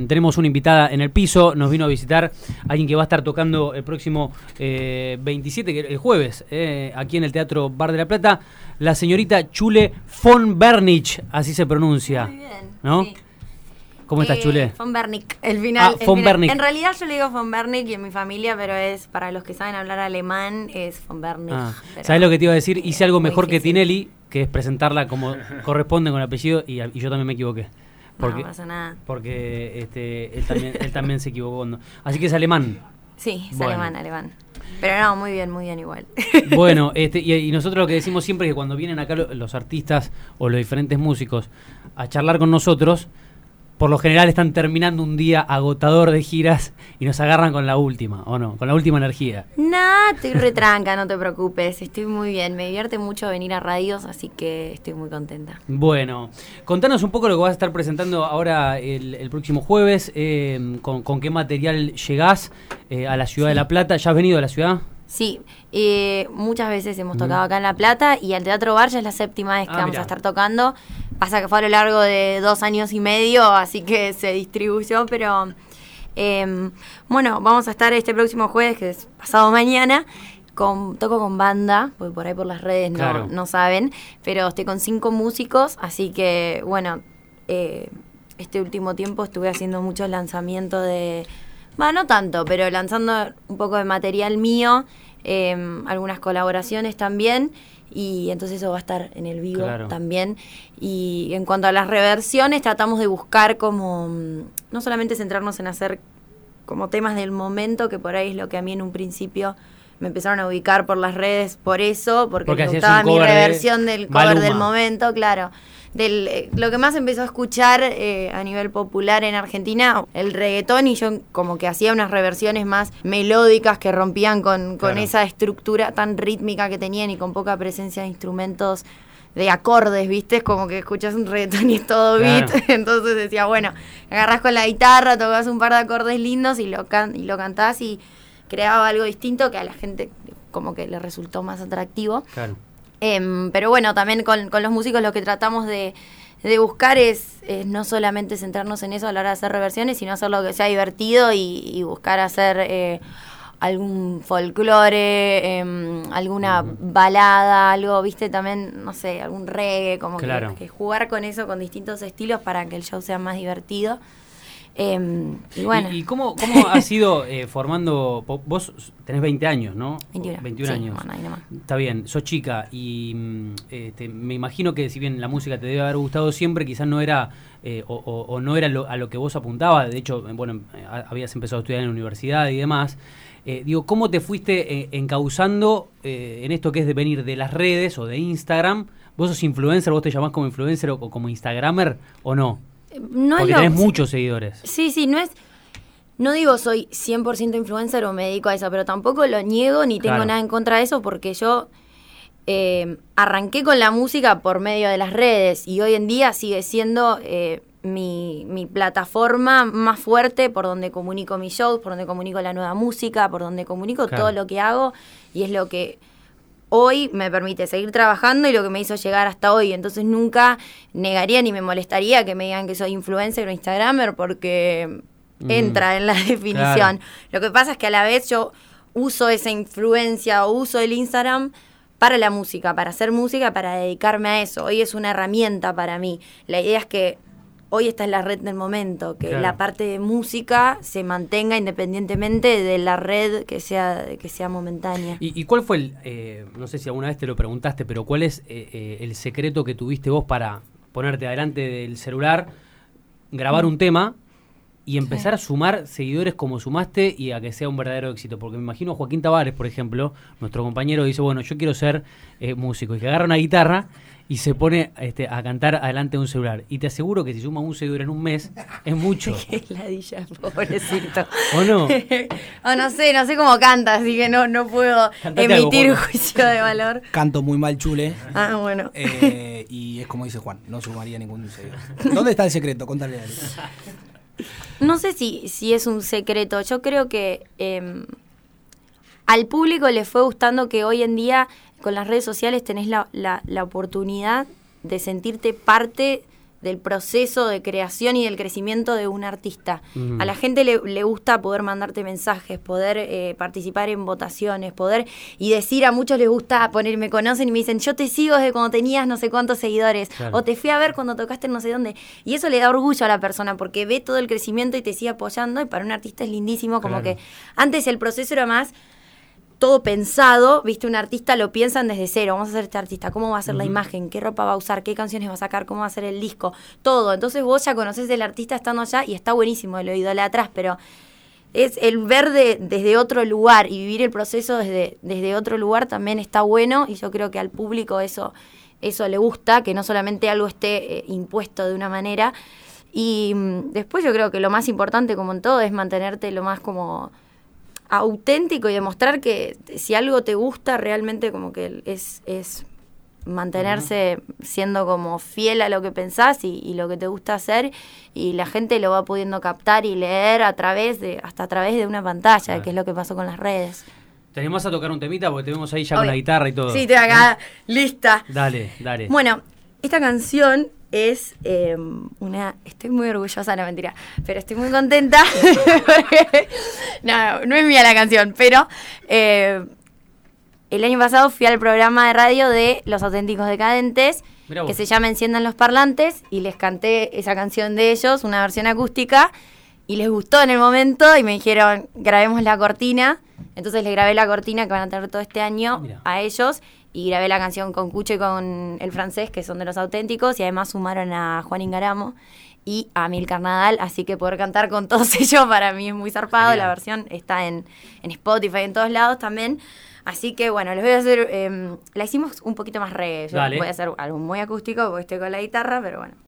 tenemos una invitada en el piso, nos vino a visitar alguien que va a estar tocando el próximo 27, el jueves, aquí en el Teatro Bar de la Plata, la señorita Chule von Bernich, así se pronuncia. Muy bien, ¿no? Sí. ¿Cómo estás, Chule? Von Bernick, el final. Von Bernick. En realidad yo le digo Von Bernick y en mi familia, pero es para los que saben hablar alemán, es Von Bernick. ¿Sabes lo que te iba a decir? Hice algo mejor que difícil. Tinelli, que es presentarla como corresponde con el apellido, y yo también me equivoqué. No pasa nada. Porque él también se equivocó. Así que es alemán. Sí, es Bueno. alemán. Pero no, muy bien igual. Bueno, y nosotros lo que decimos siempre es que cuando vienen acá los artistas o los diferentes músicos a charlar con nosotros, por lo general están terminando un día agotador de giras y nos agarran con la última, ¿o no? Con la última energía. Nah, estoy retranca, no te preocupes. Estoy muy bien. Me divierte mucho venir a radios, así que estoy muy contenta. Bueno, contanos un poco lo que vas a estar presentando ahora el próximo jueves. Con qué material llegás a la ciudad de La Plata. ¿Ya has venido a la ciudad? Sí, muchas veces hemos tocado acá en La Plata y al Teatro Bar ya es la 7ª vez que vamos a estar tocando. Pasa que fue a lo largo de 2 años y medio, así que se distribuyó, pero bueno, vamos a estar este próximo jueves, que es pasado mañana, toco con banda, porque por ahí por las redes no saben, pero estoy con 5 músicos, así que bueno, este último tiempo estuve haciendo muchos lanzamientos no tanto, pero lanzando un poco de material mío, algunas colaboraciones también, y entonces eso va a estar en el vivo también. Y en cuanto a las reversiones, tratamos de buscar como, no solamente centrarnos en hacer como temas del momento, que por ahí es lo que a mí en un principio me empezaron a ubicar por las redes por eso, porque me gustaba mi reversión del cover del momento, claro. Lo que más empezó a escuchar a nivel popular en Argentina, el reggaetón, y yo como que hacía unas reversiones más melódicas que rompían con esa estructura tan rítmica que tenían y con poca presencia de instrumentos de acordes, ¿viste? Es como que escuchás un reggaetón y es todo beat, entonces decía, bueno, agarrás con la guitarra, tocás un par de acordes lindos y lo cantás, y creaba algo distinto que a la gente como que le resultó más atractivo. Claro. Pero bueno, también con los músicos lo que tratamos de buscar es no solamente centrarnos en eso a la hora de hacer reversiones, sino hacerlo que sea divertido y buscar hacer algún folclore, alguna balada, algo, viste, también, no sé, algún reggae, como que jugar con eso, con distintos estilos para que el show sea más divertido. Y bueno. ¿Y cómo ha sido formando? Vos tenés 20 años, ¿no? 21 años. Bueno, ahí nomás. Está bien, sos chica y me imagino que si bien la música te debe haber gustado siempre, quizás no era o no era a lo que vos apuntabas. De hecho, bueno, habías empezado a estudiar en la universidad y demás. Digo, ¿cómo te fuiste encauzando en esto que es de venir de las redes o de Instagram? ¿Vos sos influencer, vos te llamás como influencer o como instagramer o no? Porque tenés muchos seguidores. Sí, no digo soy 100% influencer o me dedico a eso, pero tampoco lo niego ni tengo nada en contra de eso, porque yo arranqué con la música por medio de las redes y hoy en día sigue siendo mi plataforma más fuerte, por donde comunico mis shows, por donde comunico la nueva música, por donde comunico todo lo que hago, y es lo que hoy me permite seguir trabajando y lo que me hizo llegar hasta hoy. Entonces nunca negaría ni me molestaría que me digan que soy influencer o instagramer, porque entra en la definición. Claro. Lo que pasa es que a la vez yo uso esa influencia o uso el Instagram para la música, para hacer música, para dedicarme a eso. Hoy es una herramienta para mí. La idea es que hoy está en la red del momento, que la parte de música se mantenga independientemente de la red que sea momentánea. ¿Y cuál fue no sé si alguna vez te lo preguntaste, pero cuál es el secreto que tuviste vos para ponerte adelante del celular, grabar un tema y empezar a sumar seguidores como sumaste y a que sea un verdadero éxito? Porque me imagino Joaquín Tavares, por ejemplo, nuestro compañero, dice, bueno, yo quiero ser músico, y que agarra una guitarra y se pone a cantar adelante de un celular. Y te aseguro que si suma un seguidor en un mes, es mucho. Qué ladilla, pobrecito. ¿O no? No sé cómo canta, así que no puedo emitir juicio de valor. Canto muy mal, Chule. Bueno. Y es como dice Juan, no sumaría ningún seguidor. ¿Dónde está el secreto? Contale a él. No sé si es un secreto. Yo creo que al público le fue gustando que hoy en día con las redes sociales tenés la oportunidad de sentirte parte del proceso de creación y del crecimiento de un artista. A la gente le gusta poder mandarte mensajes, poder participar en votaciones, y decir, a muchos les gusta me conocen y me dicen, yo te sigo desde cuando tenías no sé cuántos seguidores, o te fui a ver cuando tocaste en no sé dónde, y eso le da orgullo a la persona porque ve todo el crecimiento y te sigue apoyando, y para un artista es lindísimo, como que antes el proceso era más todo pensado, viste, un artista lo piensan desde cero, vamos a hacer este artista, cómo va a ser la imagen, qué ropa va a usar, qué canciones va a sacar, cómo va a ser el disco, todo. Entonces vos ya conocés el artista estando allá y está buenísimo, lo idolatras, pero es el ver desde otro lugar y vivir el proceso desde otro lugar también está bueno, y yo creo que al público eso le gusta, que no solamente algo esté impuesto de una manera. Y después yo creo que lo más importante, como en todo, es mantenerte lo más como auténtico y demostrar que si algo te gusta realmente, como que es mantenerse siendo como fiel a lo que pensás y lo que te gusta hacer, y la gente lo va pudiendo captar y leer hasta a través de una pantalla, que es lo que pasó con las redes. Tenemos a tocar un temita porque te vemos ahí ya con la guitarra y todo. Sí, estoy acá lista. Dale. Bueno, esta canción es estoy muy orgullosa, no, mentira, pero estoy muy contenta porque, no es mía la canción, pero el año pasado fui al programa de radio de Los Auténticos Decadentes, que se llama Enciendan los Parlantes, y les canté esa canción de ellos, una versión acústica, y les gustó en el momento y me dijeron, grabemos la cortina. Entonces les grabé la cortina que van a tener todo este año a ellos, y grabé la canción con Cucho y con El Francés, que son de Los Auténticos, y además sumaron a Juan Ingaramo y a Milcar Nadal, así que poder cantar con todos ellos para mí es muy zarpado. La versión está en Spotify, en todos lados también, así que bueno, les voy a hacer, la hicimos un poquito más reggae. Yo voy a hacer algo muy acústico porque estoy con la guitarra, pero bueno.